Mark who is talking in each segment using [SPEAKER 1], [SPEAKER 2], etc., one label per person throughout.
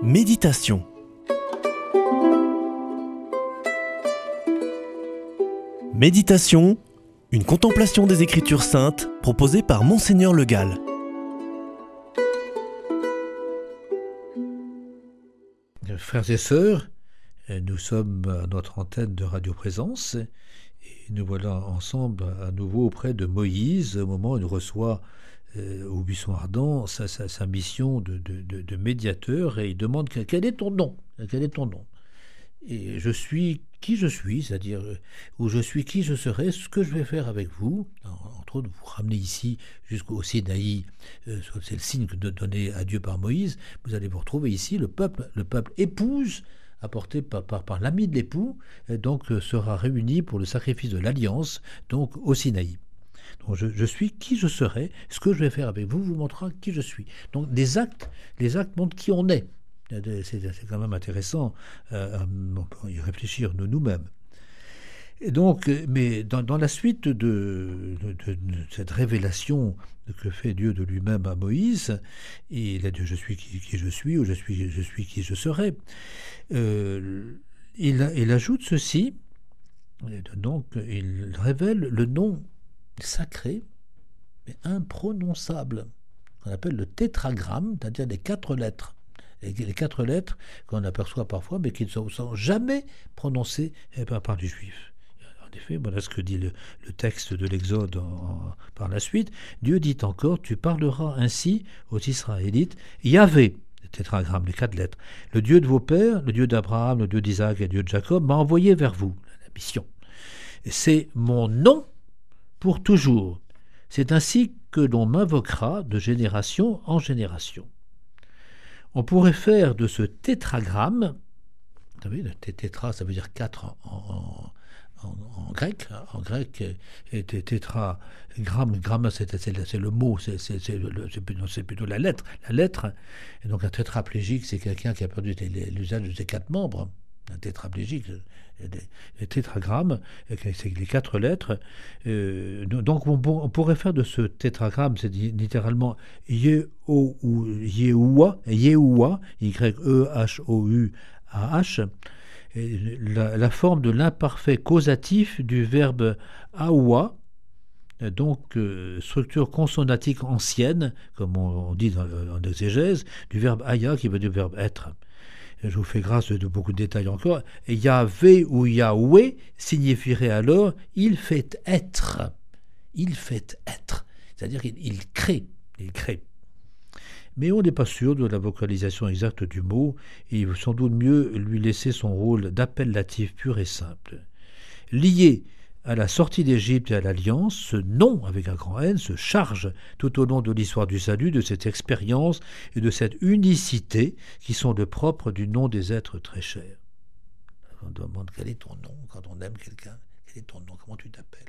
[SPEAKER 1] Méditation. Méditation, une contemplation des Écritures saintes proposée par Monseigneur Le Gall.
[SPEAKER 2] Frères et sœurs, nous sommes à notre antenne de Radio Présence et nous voilà ensemble à nouveau auprès de Moïse au moment où il reçoit au buisson ardent sa mission de médiateur, et il demande quel est ton nom, et je suis qui je suis, c'est-à-dire où je suis qui je serai, ce que je vais faire avec vous. Entre autres, vous ramenez ici jusqu'au Sinaï, c'est le signe donné à Dieu par Moïse. Vous allez vous retrouver ici, le peuple épouse apporté par l'ami de l'époux, donc sera réuni pour le sacrifice de l'alliance, donc au Sinaï. Donc je suis qui je serai, ce que je vais faire avec vous vous montrera qui je suis. Donc les actes montrent qui on est. C'est quand même intéressant on peut y réfléchir nous-mêmes. Et donc, mais dans la suite de cette révélation que fait Dieu de lui-même à Moïse, il a dit je suis qui je suis, ou je suis qui je serai. Il ajoute ceci, donc il révèle le nom sacré, mais imprononçable, qu'on appelle le tétragramme, c'est-à-dire les 4 lettres. Les 4 lettres qu'on aperçoit parfois, mais qui ne sont jamais prononcées par les Juifs. En effet, voilà ce que dit le texte de l'Exode par la suite. Dieu dit encore, tu parleras ainsi aux Israélites, Yahvé, le tétragramme, les 4 lettres, le Dieu de vos pères, le Dieu d'Abraham, le Dieu d'Isaac et le Dieu de Jacob, m'a envoyé vers vous, la mission. Et c'est mon nom pour toujours. C'est ainsi que l'on m'invoquera de génération en génération. On pourrait faire de ce tétragramme, vous savez, le tétra, ça veut dire 4 en grec. En grec, tétragramme, c'est le mot, c'est plutôt la lettre. La lettre, et donc un tétraplégique, c'est quelqu'un qui a perdu l'usage de ses 4 membres. Un tétraplégique, les tétragrammes, c'est les 4 lettres. Donc on pourrait faire de ce tétragramme, c'est littéralement Yehoua, Y-E-H-O-U-A-H, la forme de l'imparfait causatif du verbe aoua, donc structure consonantique ancienne, comme on dit en exégèse, du verbe aya qui veut dire verbe être. Je vous fais grâce de beaucoup de détails encore. Et Yahvé ou Yahweh signifierait alors « il fait être ». Il fait être. C'est-à-dire qu'il crée. Il crée. Mais on n'est pas sûr de la vocalisation exacte du mot, et il vaut sans doute mieux lui laisser son rôle d'appellatif pur et simple. Lié à la sortie d'Égypte et à l'Alliance, ce nom, avec un grand N, se charge tout au long de l'histoire du salut de cette expérience et de cette unicité qui sont le propre du nom des êtres très chers. On demande quel est ton nom quand on aime quelqu'un. Quel est ton nom? Comment tu t'appelles?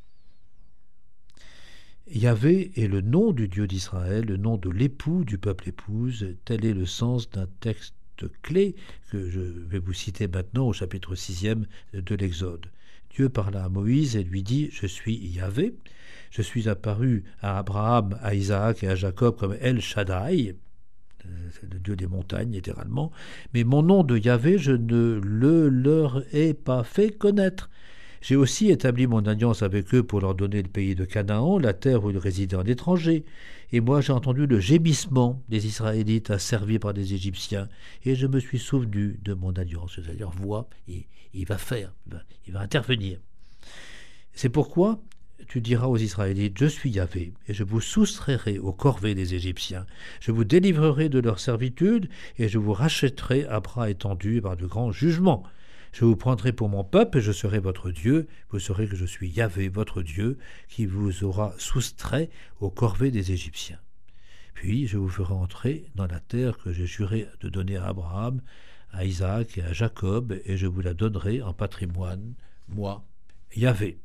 [SPEAKER 2] Yahvé est le nom du Dieu d'Israël, le nom de l'époux du peuple épouse. Tel est le sens d'un texte clé que je vais vous citer maintenant au chapitre 6e de l'Exode. Dieu parla à Moïse et lui dit « Je suis Yahvé, je suis apparu à Abraham, à Isaac et à Jacob comme El Shaddai, c'est le Dieu des montagnes littéralement, mais mon nom de Yahvé je ne le leur ai pas fait connaître. J'ai aussi établi mon alliance avec eux pour leur donner le pays de Canaan, la terre où ils résidaient en étranger. Et moi j'ai entendu le gémissement des Israélites asservis par des Égyptiens, et je me suis souvenu de mon alliance. C'est-à-dire voix, il va faire, il va intervenir. C'est pourquoi tu diras aux Israélites, je suis Yahvé, et je vous soustrairai aux corvées des Égyptiens. Je vous délivrerai de leur servitude, et je vous rachèterai à bras étendus par de grands jugements. Je vous prendrai pour mon peuple, et je serai votre Dieu. Vous saurez que je suis Yahvé, votre Dieu, qui vous aura soustrait aux corvées des Égyptiens. Puis je vous ferai entrer dans la terre que j'ai juré de donner à Abraham, à Isaac et à Jacob, et je vous la donnerai en patrimoine, moi, Yahvé.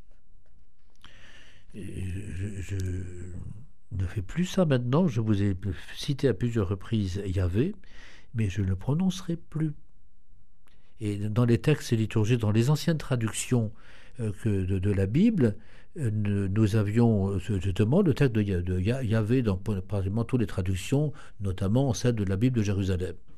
[SPEAKER 2] Je ne fais plus ça maintenant, je vous ai cité à plusieurs reprises Yahvé, mais je ne le prononcerai plus. Et dans les textes liturgiques, dans les anciennes traductions de la Bible, nous avions justement le texte de Yahvé dans pratiquement toutes les traductions, notamment celle de la Bible de Jérusalem.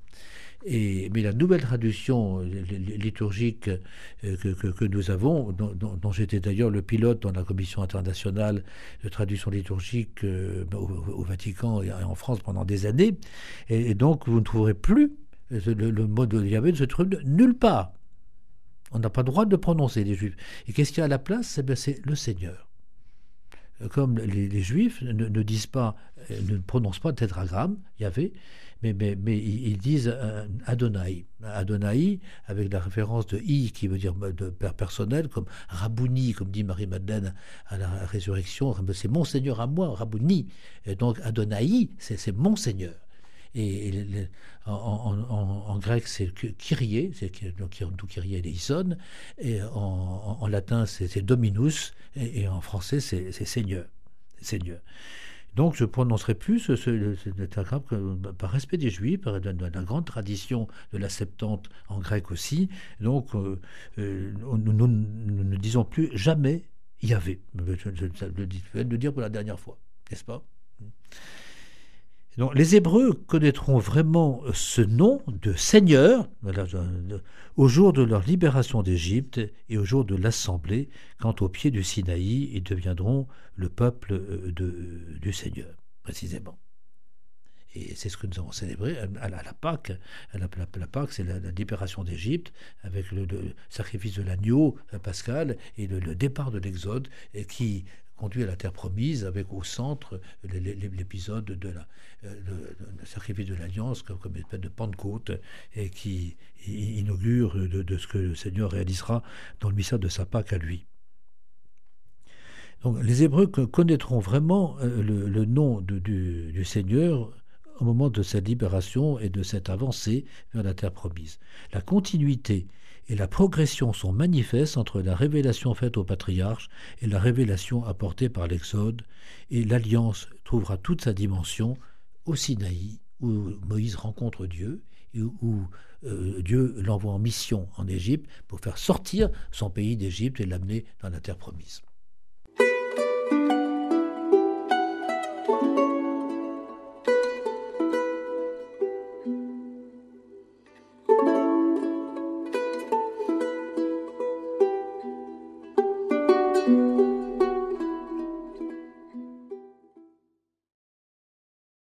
[SPEAKER 2] Mais la nouvelle traduction liturgique que nous avons, dont j'étais d'ailleurs le pilote dans la commission internationale de traduction liturgique au Vatican et en France pendant des années, et donc vous ne trouverez plus le mot de Yahvé ne se trouve nulle part. On n'a pas le droit de le prononcer, les Juifs. Et qu'est-ce qu'il y a à la place? C'est le Seigneur. Comme les Juifs ne disent pas, ne prononcent pas le tétragramme, Yahvé, mais ils disent Adonai. Adonai, avec la référence de I, qui veut dire de père personnel, comme Rabouni, comme dit Marie-Madeleine à la résurrection, c'est mon Seigneur à moi, Rabouni. Et donc Adonai, c'est mon Seigneur. Et en grec, c'est Kyrie, d'où Kyrie eleison, et en latin, c'est Dominus, et en français, c'est Seigneur. Seigneur. Donc, je ne prononcerai plus ce tétragramme par respect des Juifs, par la grande tradition de la Septante en grec aussi. Donc, nous ne disons plus jamais Yahvé. Je viens de le dire pour la dernière fois, n'est-ce pas? Donc, les Hébreux connaîtront vraiment ce nom de Seigneur au jour de leur libération d'Égypte et au jour de l'Assemblée, quand au pied du Sinaï, ils deviendront le peuple du Seigneur, précisément. Et c'est ce que nous avons célébré à la Pâque. La Pâque, c'est la libération d'Égypte, avec le sacrifice de l'agneau pascal et le départ de l'Exode, et qui conduit à la terre promise, avec au centre l'épisode de le sacrifice de l'alliance comme une espèce de Pentecôte, et qui inaugure de ce que le Seigneur réalisera dans le mystère de sa Pâque à lui. Donc, les Hébreux connaîtront vraiment le nom du Seigneur au moment de cette libération et de cette avancée vers la terre promise. La continuité et la progression sont manifestes entre la révélation faite aux patriarches et la révélation apportée par l'Exode, et l'alliance trouvera toute sa dimension au Sinaï, où Moïse rencontre Dieu, et où Dieu l'envoie en mission en Égypte pour faire sortir son pays d'Égypte et l'amener dans la terre promise.